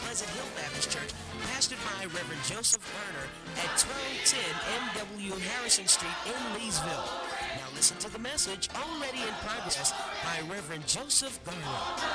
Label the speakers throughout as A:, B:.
A: Pleasant Hill Baptist Church, pastored by Reverend Joseph Garner at 1210 M.W. Harrison Street in Leesville. Now listen to the message already in progress by Reverend Joseph Garner.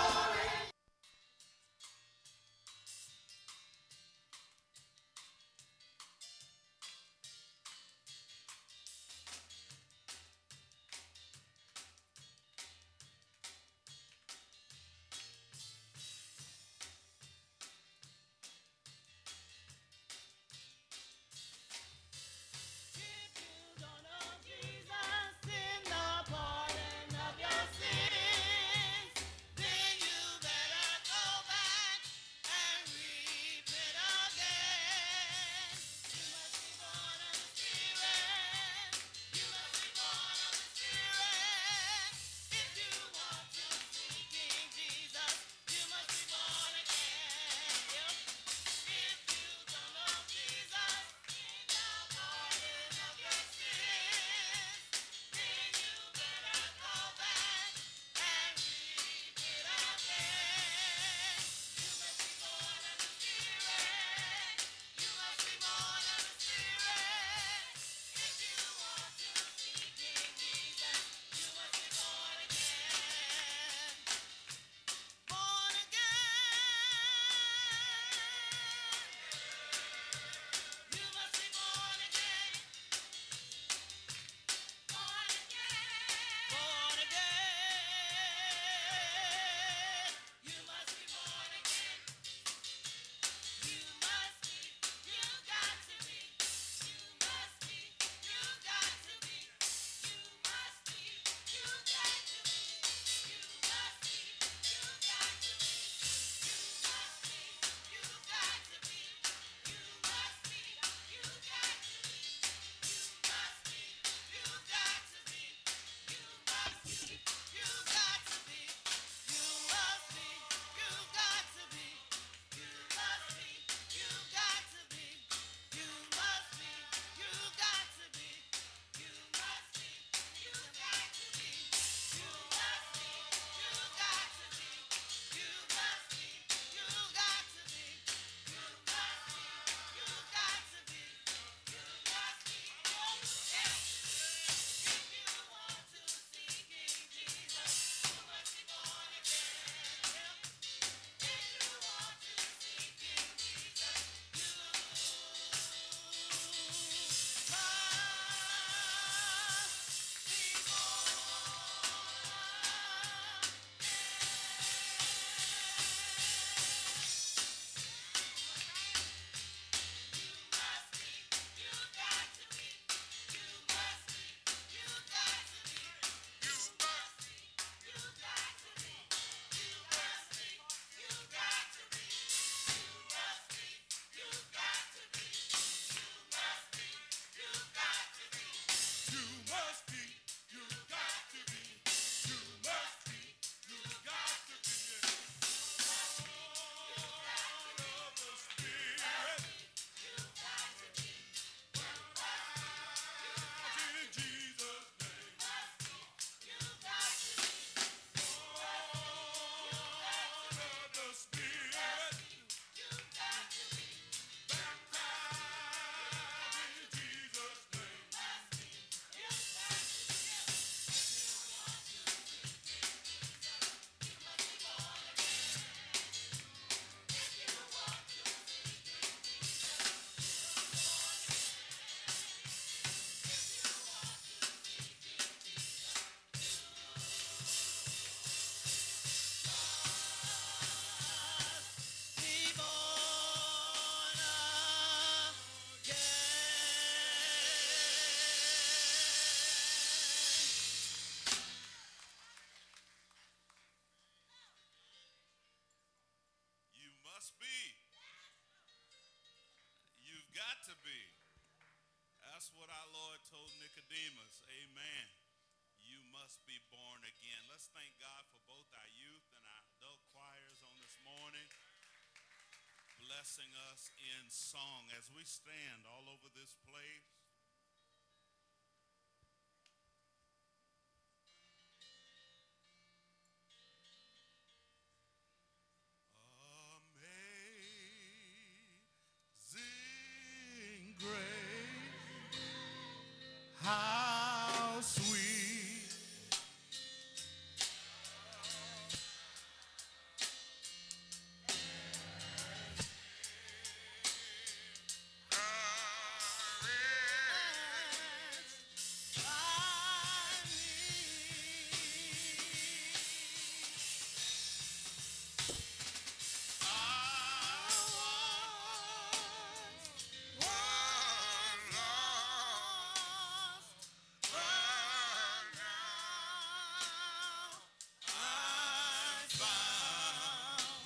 B: You must be. You've got to be. That's what our Lord told Nicodemus. Amen. You must be born again. Let's thank God for both our youth and our adult choirs on this morning, blessing us in song as we stand all over this place. Amazing found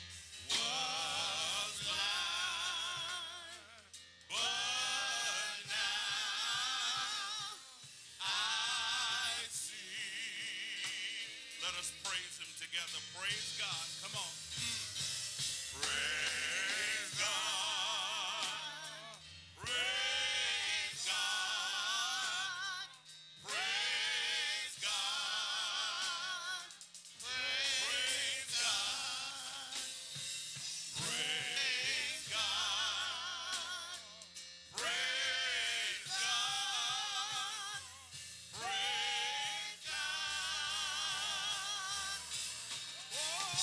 B: was blind, but now I see. Let us praise him together. Praise God. Come on. Praise God. Praise God. Praise God. Praise God. Praise God. Praise God. Praise God. Oh,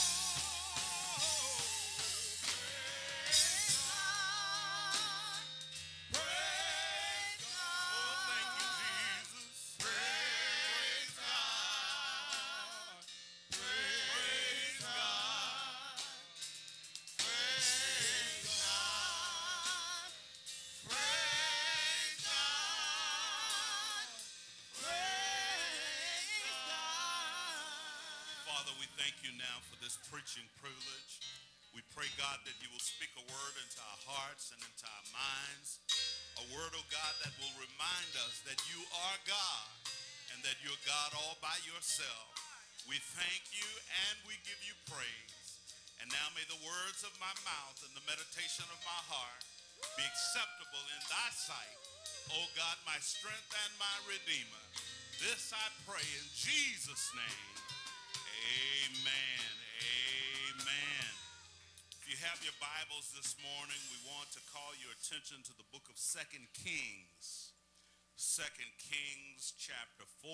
B: praise God. Praise God. Oh, thank you, Jesus. Praise God. Praise God. Praise God. Praise God. Praise God. Father, we thank you now for this preaching privilege. We pray, God, that you will speak a word into our hearts and into our minds. A word, oh God, that will remind us that you are God and that you're God all by yourself. We thank you and we give you praise. And now may the words of my mouth and the meditation of my heart be acceptable in thy sight, O God, my strength and my redeemer. This I pray in Jesus' name. Amen. Amen. If you have your Bibles this morning, we want to call your attention to the book of 2 Kings. 2 Kings chapter 4.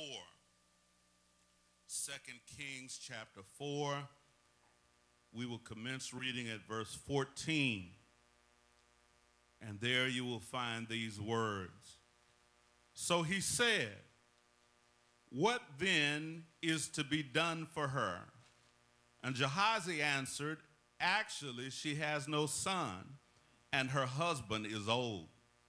B: 2 Kings chapter 4. We will commence reading at verse 14. And there you will find these words. So he said, "What then is to be done for her?" And Gehazi answered, "Actually, she has no son, and her husband is old."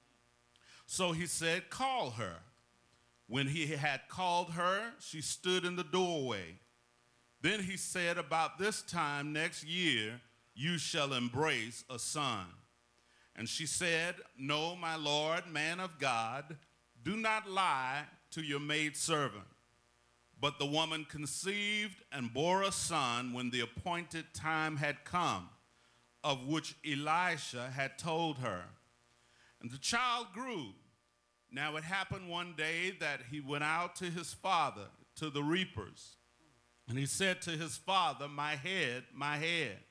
B: So he said, "Call her." When he had called her, she stood in the doorway. Then he said, "About this time next year, you shall embrace a son." And she said, "No, my Lord, man of God, do not lie to your maidservant." But the woman conceived and bore a son when the appointed time had come, of which Elisha had told her. And the child grew. Now it happened one day that he went out to his father, to the reapers. And he said to his father, "My head, my head."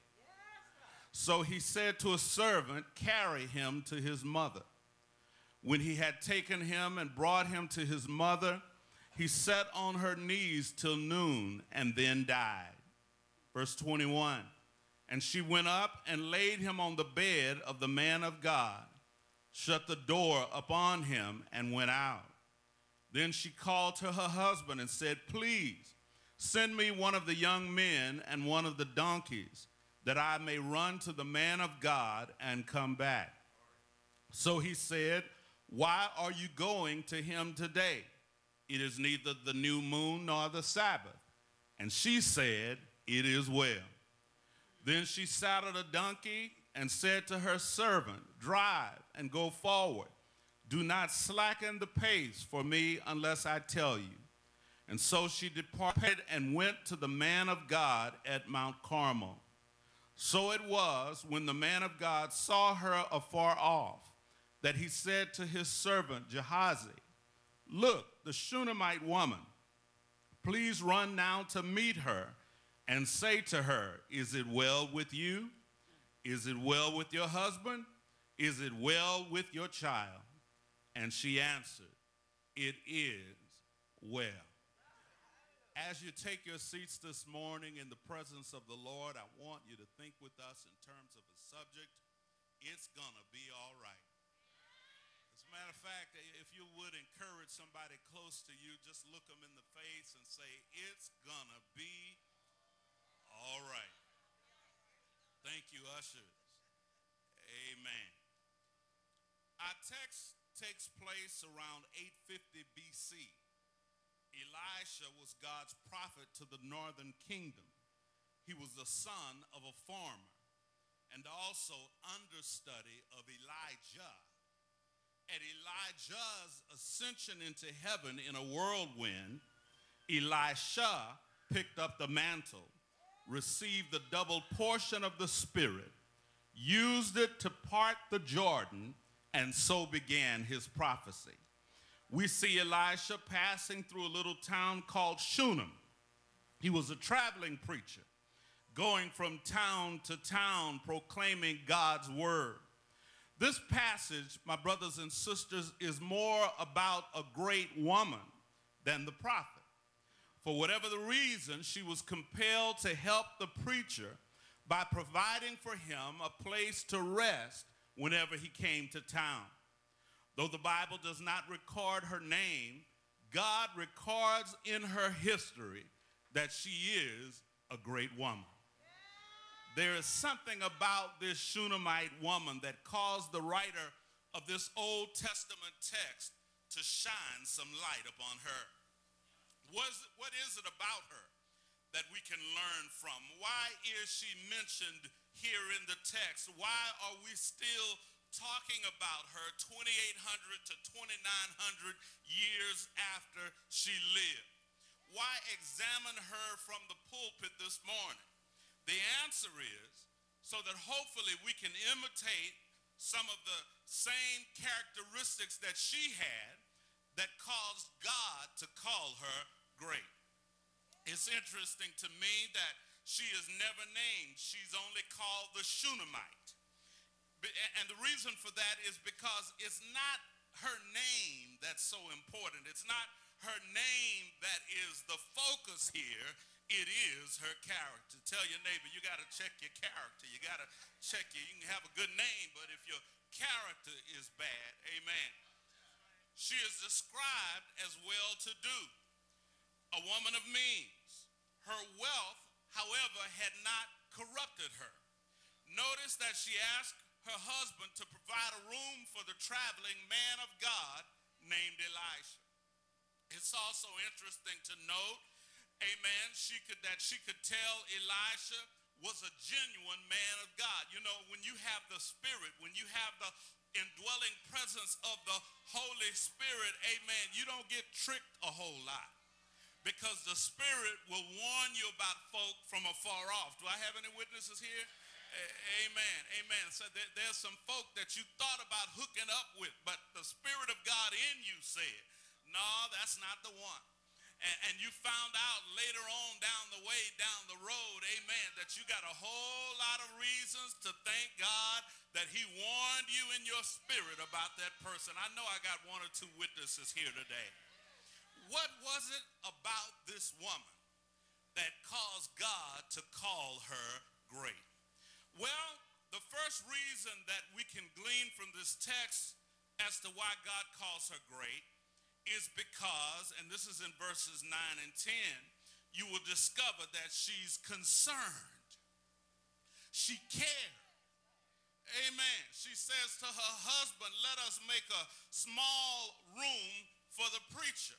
B: So he said to a servant, "Carry him to his mother." When he had taken him and brought him to his mother, he sat on her knees till noon and then died. Verse 21, and she went up and laid him on the bed of the man of God, shut the door upon him, and went out. Then she called to her husband and said, "Please, send me one of the young men and one of the donkeys, that I may run to the man of God and come back." So he said, "Why are you going to him today? It is neither the new moon nor the Sabbath." And she said, "It is well." Then she saddled a donkey and said to her servant, "Drive and go forward. Do not slacken the pace for me unless I tell you." And so she departed and went to the man of God at Mount Carmel. So it was, when the man of God saw her afar off, that he said to his servant Gehazi, "Look, the Shunammite woman. Please run now to meet her and say to her, 'Is it well with you? Is it well with your husband? Is it well with your child?' And she answered, 'It is well.'" As you take your seats this morning in the presence of the Lord, I want you to think with us in terms of a subject. It's gonna be all right. As a matter of fact, if you would encourage somebody close to you, just look them in the face and say, "It's gonna be all right." Thank you, ushers. Amen. Our text takes place around 850 BC. Elisha was God's prophet to the northern kingdom. the son of a farmer and also understudy of Elijah. At Elijah's ascension into heaven in a whirlwind, Elisha picked up the mantle, received the double portion of the Spirit, used it to part the Jordan, and so began his prophecy. We see Elisha passing through a little town called Shunem. He was a traveling preacher, going from town to town proclaiming God's word. This passage, my brothers and sisters, is more about a great woman than the prophet. For whatever the reason, she was compelled to help the preacher by providing for him a place to rest whenever he came to town. Though the Bible does not record her name, God records in her history that she is a great woman. There is something about this Shunammite woman that caused the writer of this Old Testament text to shine some light upon her. What is it about her that we can learn from? Why is she mentioned here in the text? Why are we still talking about her 2,800 to 2,900 years after she lived? Why examine her from the pulpit this morning? The answer is so that hopefully we can imitate some of the same characteristics that she had that caused God to call her great. It's interesting to me that she is never named. She's only called the Shunammite. And the reason for that is because it's not her name that's so important. It's not her name that is the focus here. It is her character. Tell your neighbor, you got to check your character. You got to check you. You can have a good name, but if your character is bad, amen. She is described as well-to-do, a woman of means. Her wealth, however, had not corrupted her. Notice that she asked her husband to provide a room for the traveling man of God named Elisha. It's also interesting to note, amen, that she could tell Elisha was a genuine man of God. You know, when you have the Spirit, when you have the indwelling presence of the Holy Spirit, amen, you don't get tricked a whole lot because the Spirit will warn you about folk from afar off. Do I have any witnesses here? Amen, amen. So there's some folk that you thought about hooking up with, but the Spirit of God in you said, no, that's not the one. And you found out later on down the road, amen, that you got a whole lot of reasons to thank God that he warned you in your spirit about that person. I know I got one or two witnesses here today. What was it about this woman that caused God to call her great? Well, the first reason that we can glean from this text as to why God calls her great is because, and this is in verses 9 and 10, you will discover that she's concerned. She cared. Amen. She says to her husband, let us make a small room for the preacher.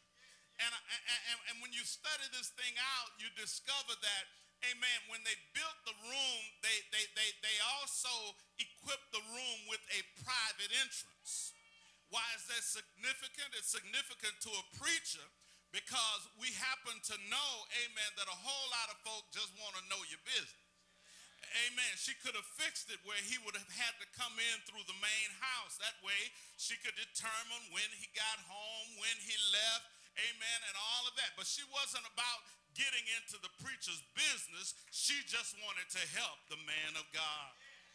B: And when you study this thing out, you discover that, amen, when they built the room, they also equipped the room with a private entrance. Why is that significant? It's significant to a preacher because we happen to know, amen, that a whole lot of folk just want to know your business. Amen. She could have fixed it where he would have had to come in through the main house. That way she could determine when he got home, when he left, amen, and all of that. But she wasn't about getting into the preacher's business. She just wanted to help the man of God.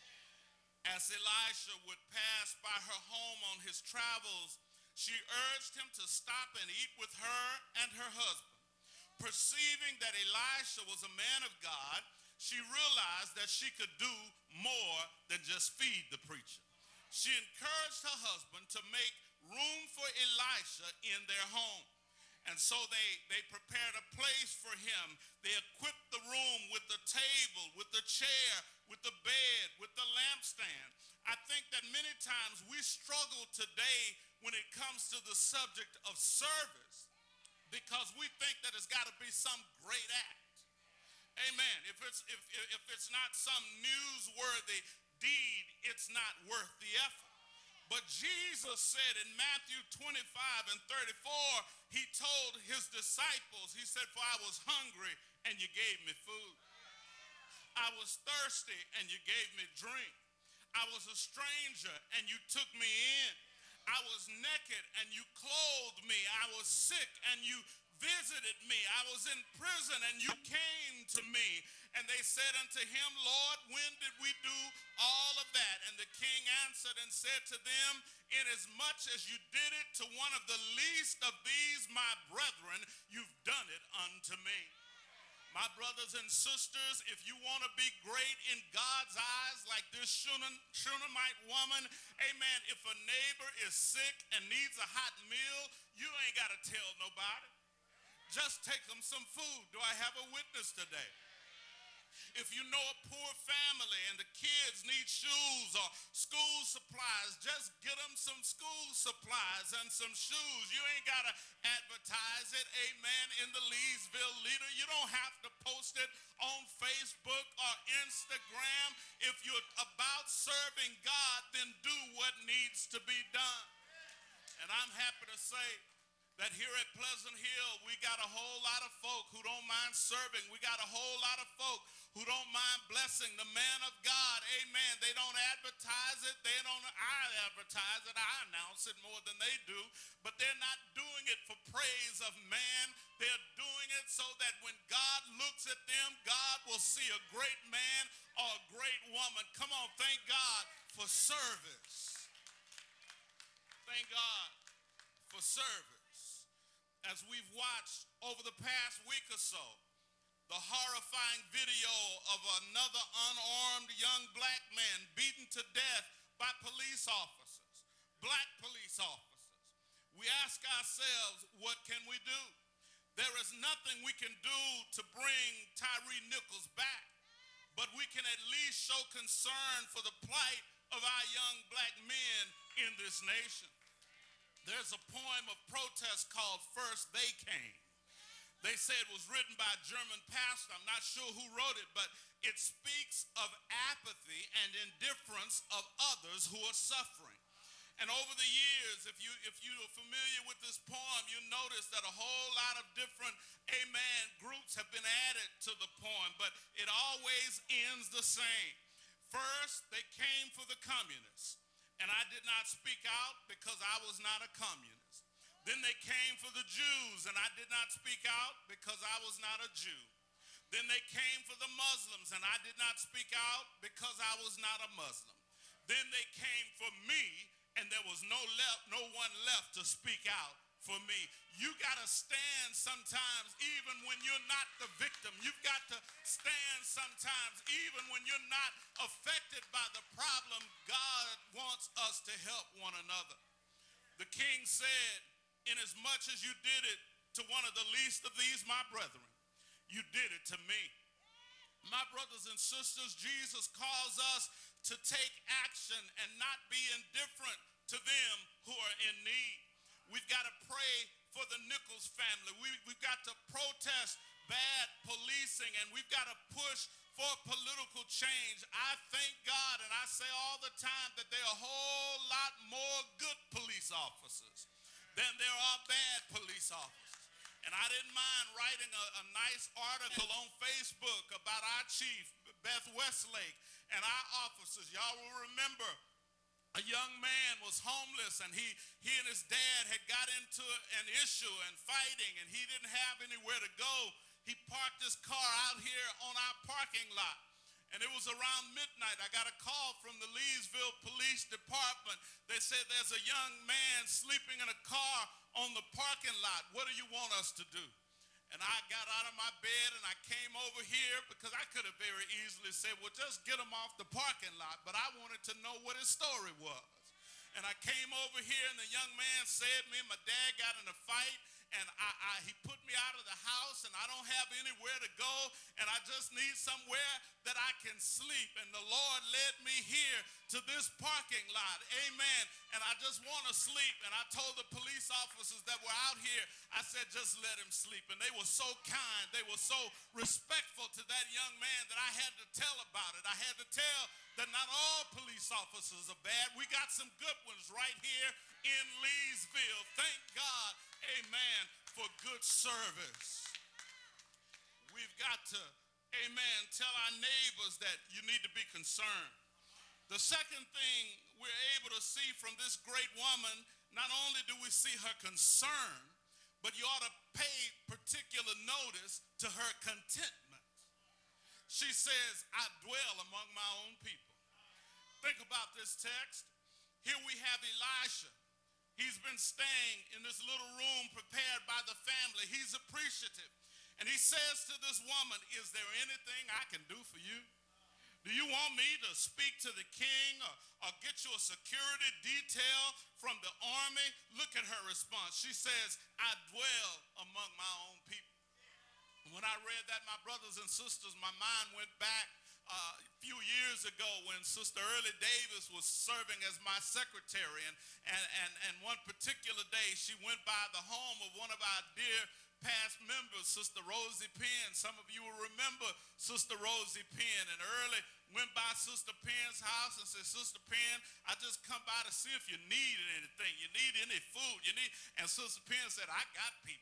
B: As Elisha would pass by her home on his travels, she urged him to stop and eat with her and her husband. Perceiving that Elisha was a man of God, she realized that she could do more than just feed the preacher. She encouraged her husband to make room for Elisha in their home. And so they prepared a place for him. They equipped the room with the table, with the chair, with the bed, with the lampstand. I think that many times we struggle today when it comes to the subject of service because we think that it's got to be some great act. Amen. If it's not some newsworthy deed, it's not worth the effort. But Jesus said in Matthew 25 and 34, he told his disciples, he said, for I was hungry and you gave me food. I was thirsty and you gave me drink. I was a stranger and you took me in. I was naked and you clothed me. I was sick and you visited me. I was in prison and you came to me. And they said unto him, Lord, when did we do all of that? And the king answered and said to them, inasmuch as you did it to one of the least of these my brethren, you've done it unto me. My brothers and sisters, if you want to be great in God's eyes like this Shunammite woman, amen, if a neighbor is sick and needs a hot meal, you ain't got to tell nobody. Just take them some food. Do I have a witness today? If you know a poor family and the kids need shoes or school supplies, just get them some school supplies and some shoes. You ain't got to advertise it, amen, in the Leesville Leader. You don't have to post it on Facebook or Instagram. If you're about serving God, then do what needs to be done. And I'm happy to say that here at Pleasant Hill, we got a whole lot of folk who don't mind serving. We got a whole lot of folk who don't mind blessing the man of God. Amen. They don't advertise it. I advertise it. I announce it more than they do. But they're not doing it for praise of man. They're doing it so that when God looks at them, God will see a great man or a great woman. Come on, thank God for service. Thank God for service. As we've watched over the past week or so, the horrifying video of another unarmed young black man beaten to death by police officers, black police officers. We ask ourselves, what can we do? There is nothing we can do to bring Tyree Nichols back, but we can at least show concern for the plight of our young black men in this nation. There's a poem of protest called First They Came. They say it was written by a German pastor. I'm not sure who wrote it, but it speaks of apathy and indifference of others who are suffering. And over the years, if you are familiar with this poem, you notice that a whole lot of different, amen, groups have been added to the poem, but it always ends the same. First, they came for the communists. And I did not speak out because I was not a communist. Then they came for the Jews, and I did not speak out because I was not a Jew. Then they came for the Muslims, and I did not speak out because I was not a Muslim. Then they came for me, and there was no one left to speak out for me. You got to stand sometimes even when you're not the victim. You've got to stand sometimes even when you're not affected by the problem. God wants us to help one another. The king said, inasmuch as you did it to one of the least of these my brethren, you did it to me. My brothers and sisters, Jesus calls us to take action and not be indifferent to them who are in need. We've got to pray for the Nichols family. We've got to protest bad policing, and we've got to push for political change. I thank God, and I say all the time, that there are a whole lot more good police officers than there are bad police officers. And I didn't mind writing a nice article on Facebook about our chief, Beth Westlake, and our officers. Y'all will remember a young man was homeless, and he and his dad had got into an issue and fighting, and he didn't have anywhere to go. He parked his car out here on our parking lot. And it was around midnight. I got a call from the Leesville Police Department. They said there's a young man sleeping in a car on the parking lot. What do you want us to do? And I got out of my bed and I came over here because I could have very easily said, well, just get him off the parking lot. But I wanted to know what his story was. And I came over here and the young man said me and my dad got in a fight, and he put me out of the house, and I don't have anywhere to go, and I just need somewhere that I can sleep. And the Lord led me here to this parking lot. Amen. And I just want to sleep. And I told the police officers that were out here, I said, just let him sleep. And they were so kind. They were so respectful to that young man that I had to tell about it. I had to tell that not all police officers are bad. We got some good ones right here in Leesville. Thank God, amen, for good service. We've got to, amen, tell our neighbors that you need to be concerned. The second thing we're able to see from this great woman, not only do we see her concern, but you ought to pay particular notice to her contentment. She says, I dwell among my own people. Think about this text. Here we have Elisha. He's been staying in this little room prepared by the family. He's appreciative. And he says to this woman, is there anything I can do for you? Do you want me to speak to the king or get you a security detail from the army? Look at her response. She says, I dwell among my own people. When I read that, my brothers and sisters, my mind went back a few years ago when Sister Early Davis was serving as my secretary. And one particular day, she went by the home of one of our dear past members, Sister Rosie Penn. Some of you will remember Sister Rosie Penn. And Early went by Sister Penn's house and said, Sister Penn, I just come by to see if you need anything. You need any food. And Sister Penn said, I got people.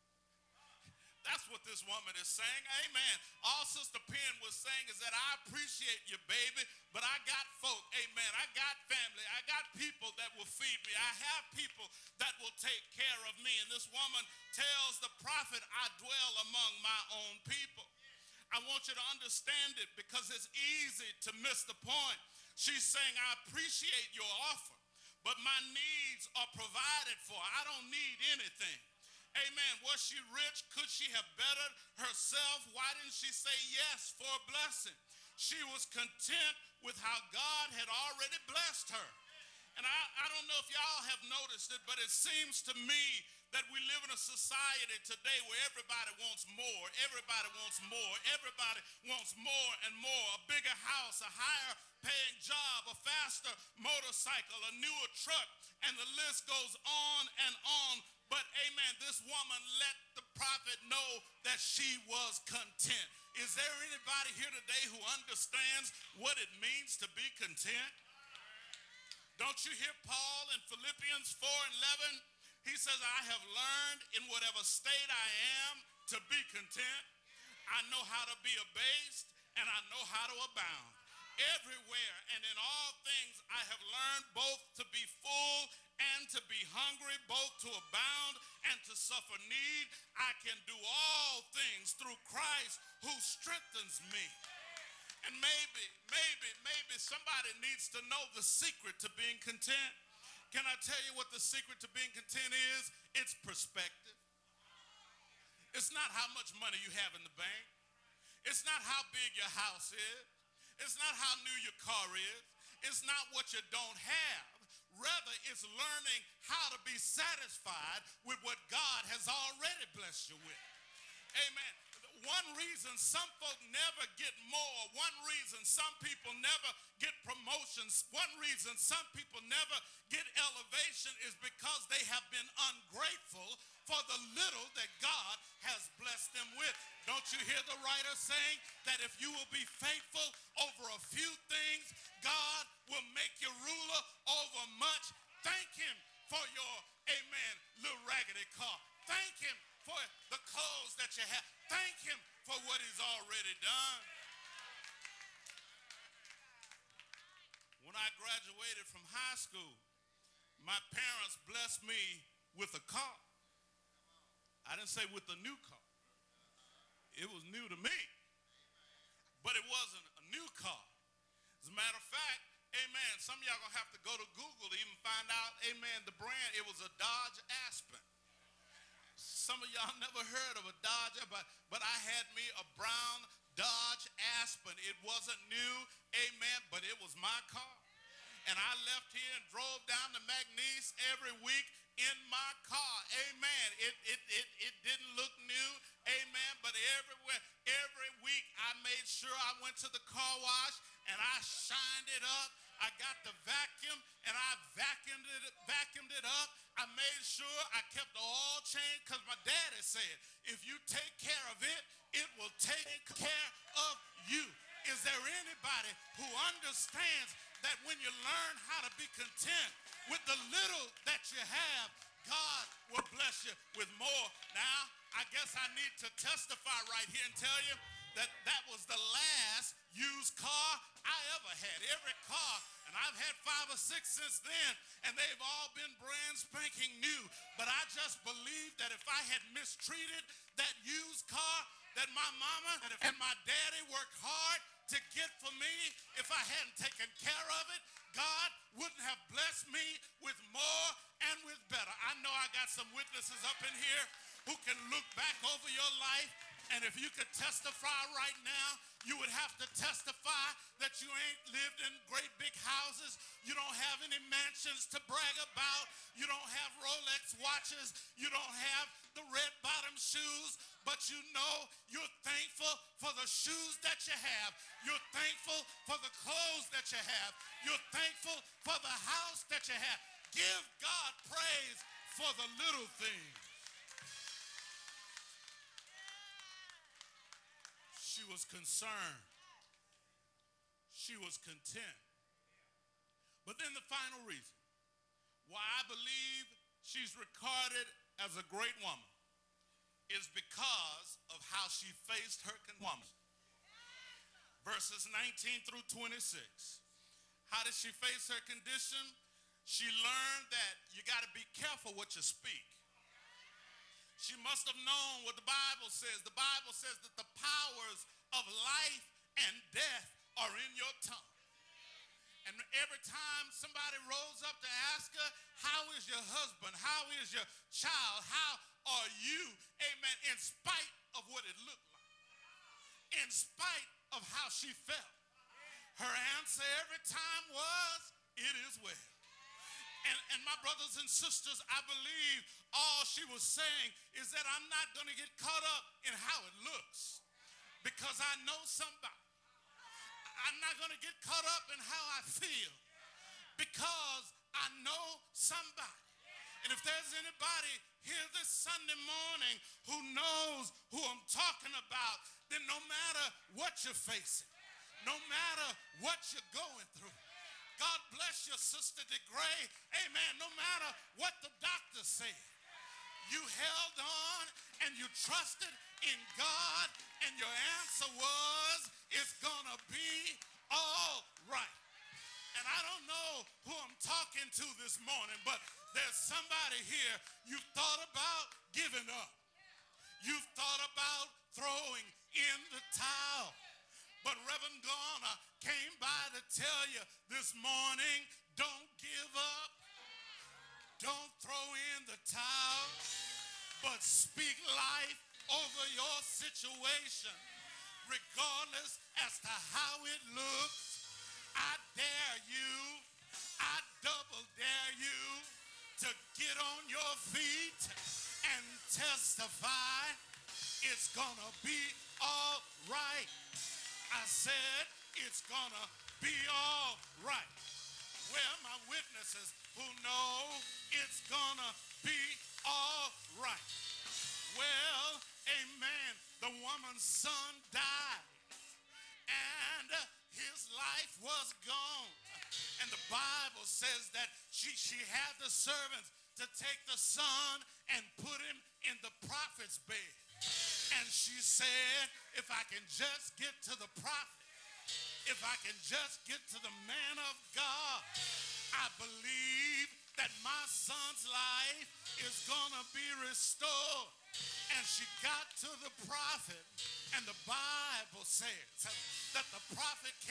B: That's what this woman is saying. Amen. All Sister Penn was saying is that I appreciate you, baby, but I got folk. Amen. I got family. I got people that will feed me. I have people that will take care of me. And this woman tells the prophet, I dwell among my own people. I want you to understand it because it's easy to miss the point. She's saying, I appreciate your offer, but my needs are provided for. I don't need anything. Amen. Was she rich? Could she have bettered herself? Why didn't she say yes for a blessing? She was content with how God had already blessed her. And I don't know if y'all have noticed it, but it seems to me that we live in a society today where everybody wants more. Everybody wants more. Everybody wants more and more. A bigger house, a higher paying job, a faster motorcycle, a newer truck, and the list goes on and on. But amen, this woman let the prophet know that she was content. Is there anybody here today who understands what it means to be content? Don't you hear Paul in Philippians 4:11? He says, I have learned in whatever state I am to be content. I know how to be abased and I know how to abound. Everywhere and in all things I have learned both to be full and to be hungry, both to abound and to suffer need. I can do all things through Christ who strengthens me. And maybe somebody needs to know the secret to being content. Can I tell you what the secret to being content is? It's perspective. It's not how much money you have in the bank. It's not how big your house is. It's not how new your car is. It's not what you don't have. Rather, it's learning how to be satisfied with what God has already blessed you with. Amen. One reason some folk never get more, one reason some people never get promotions, one reason some people never get elevation is because they have been ungrateful for the little that God has blessed them with. Don't you hear the writer saying that if you will be faithful over a few things, God will make you ruler over much? Thank him for your, amen, little raggedy car. Thank him for the clothes that you have. Thank him for what he's already done. When I graduated from high school, my parents blessed me with a car. I didn't say with a new car. It was new to me. But it wasn't a new car. As a matter of fact, amen, some of y'all gonna have to go to Google to even find out, amen, the brand. It was a Dodge Aspen. Some of y'all never heard of a Dodge, but I had me a brown Dodge Aspen. It wasn't new, amen, but it was my car. And I left here and drove down to McNeese every week in my car. Amen. It didn't look new. Amen. But every week I made sure I went to the car wash and I shined it up. I got the vacuum and I vacuumed it up. I made sure I kept the oil change because my daddy said, if you take care of it, it will take care of you. Is there anybody who understands that when you learn how to be content with the little that you have, God will bless you with more? Now, I guess I need to testify right here and tell you that that was the last used car I ever had. Every car, and I've had 5 or 6 since then, and they've all been brand spanking new. But I just believe that if I had mistreated that used car, that my mama and my daddy worked hard to get for me, if I hadn't taken care of it, God wouldn't have blessed me with more and with better. I know I got some witnesses up in here who can look back over your life, and if you could testify right now, you would have to testify that you ain't lived in great big houses. You don't have any mansions to brag about. You don't have Rolex watches. You don't have the red bottom shoes, but you know you're thankful for the shoes that you have. You're thankful for the clothes that you have. You're thankful for the house that you have. Give God praise for the little things. She was concerned. She was content. But then the final reason why I believe she's recorded as a great woman is because of how she faced her woman. Verses 19 through 26. How did she face her condition? She learned that you got to be careful what you speak. She must have known what the Bible says. The Bible says that the powers of life and death are in your tongue. And every time somebody rolls up to ask her, how is your husband? How is your child? How are you? Amen. In spite of what it looked like. In spite of how she felt. Her answer every time was, it is well. And my brothers and sisters, I believe all she was saying is that I'm not going to get caught up in how it looks because I know somebody. I'm not going to get caught up in how I feel because I know somebody. And if there's anybody here this Sunday morning who knows who I'm talking about, then no matter what you're facing, no matter what you're going through, God bless your Sister DeGray. Amen. No matter what the doctor said, you held on and you trusted in God, and your answer was, it's going to be all right. And I don't know who I'm talking to this morning, but there's somebody here, you've thought about giving up. You've thought about throwing in the towel. But Reverend Garner came by to tell you this morning, don't give up. Don't throw in the towel, but speak life over your situation, regardless as to how it looks. I dare you, I double dare you to get on your feet and testify it's gonna be all right. I said it's gonna be all right. Where are my witnesses who know it's gonna be all right? Well, amen. The woman's son died and his life was gone. And the Bible says that she had the servants to take the son and put him in the prophet's bed. And she said, if I can just get to the prophet, if I can just get to the man of God, I believe that my son's life is going to be restored. And she got to the prophet, and the Bible says that the prophet came